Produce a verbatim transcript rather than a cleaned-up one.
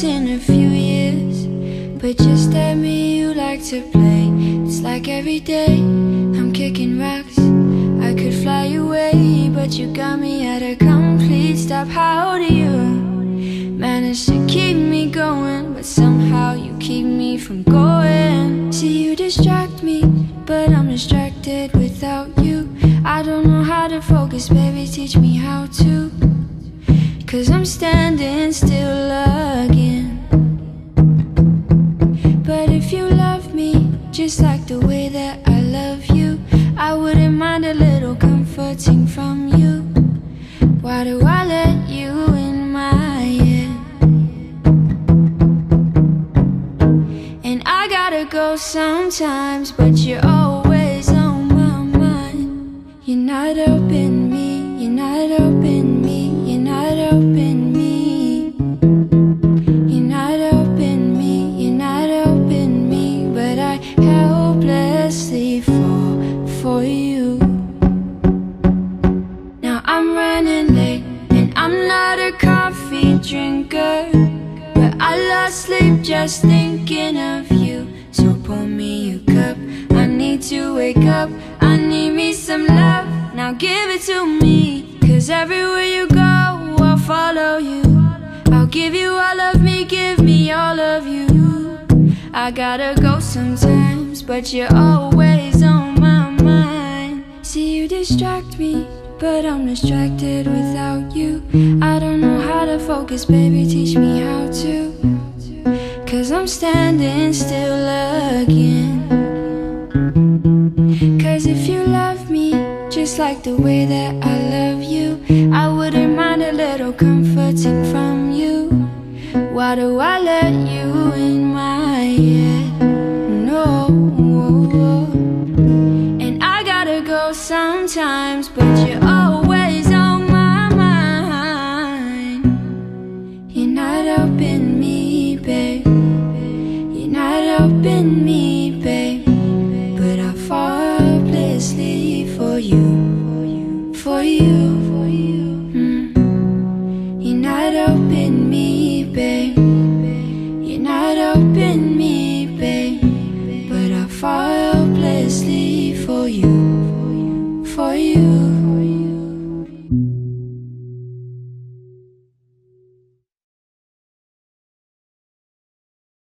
once in a few years, but just at me you like to play. It's like every day I'm kicking rocks. I could fly away, but you got me at a complete stop. How do you manage to keep me going, but somehow you keep me from going? See, you distract me, but I'm distracted without you. I don't know how to focus, baby, teach me how to. Cause I'm standing still again. But if you love me just like the way that I love you, I wouldn't mind a little comforting from you. Why do I let you in my head? And I gotta go sometimes, but you're always on my mind. You're not helping me, you're not helping me, you're not helping me. You're not helping me, you're not helping me, but I helplessly fall for you. Now I'm running late, and I'm not a coffee drinker, but I lost sleep just thinking of you. So pour me a cup, I need to wake up, I need me some love. Now give it to me, cause everywhere you go I'll follow you. I'll give you all of me, give me all of you. I gotta go sometimes, but you're always on my mind. See, you distract me, but I'm distracted without you. I don't know how to focus, baby, teach me how to. Cause I'm standing still again. Cause if you love me just like the way that I love you, I wouldn't mind a little comforting from you. Why do I let you in my head? No. And I gotta go sometimes, but you're always on my mind. You're not helping me, babe. You're not helping me, babe. But I fall helplessly for you, for you. Mm. You're not helping me, babe. You're not helping me.